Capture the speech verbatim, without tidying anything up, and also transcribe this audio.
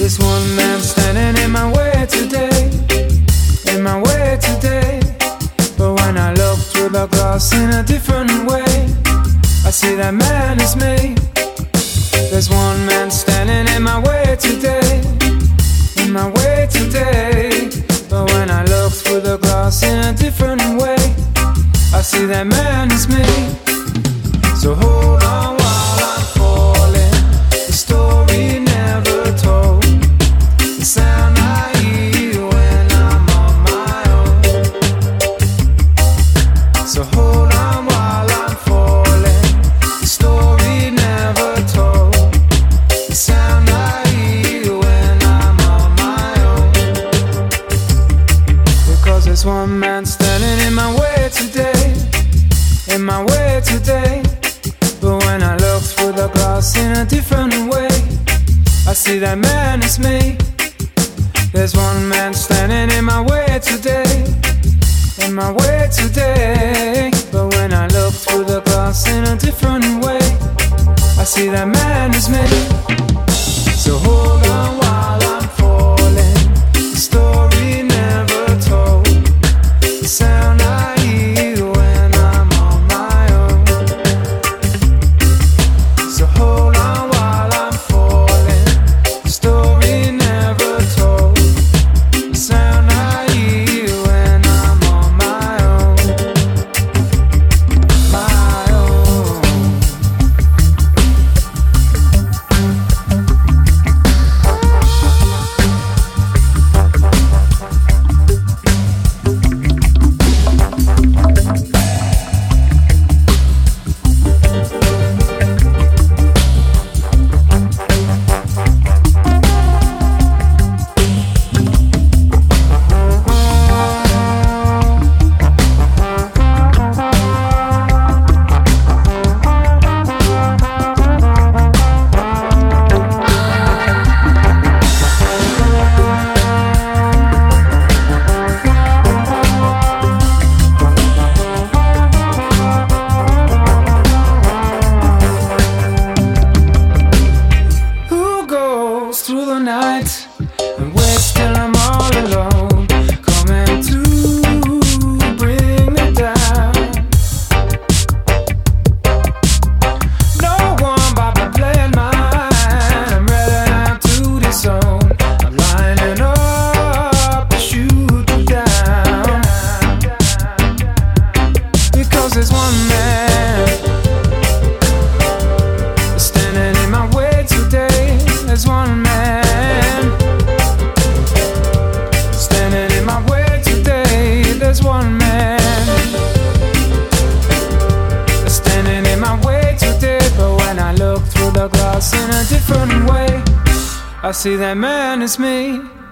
This one man standing in my way today, in my way today. But when I look through the glass in a different way, I see that man is me. There's one man standing in my way today, in my way today. But when I look through the glass in a different way, I see that man is me. So hold on while I'm falling, the story never told, the sound I hear when I'm on my own. So hold on while I'm falling, the story never told, the sound I hear when I'm on my own. Because there's one man standing in my way today, in my way today. But when I look through the glass in a different way, I see that man is me. There's one man standing in my way today, in my way today. But when I look through the glass in a different way, I see that man is me. So hold on while I'm falling, the story never told, the sound I hear when I'm on my own. So hold on while I'm falling, the story never told, the sound I hear when I'm on my own, my own. Through the night and waits till I'm all alone, coming to bring me down. No one but me playing mine. I'm ready now to disown. I'm lining up to shoot you down. Because there's one man standing in my way today. There's one man standing in my way today. There's one man standing in my way today. But when I look through the glass in a different way, I see that man is me.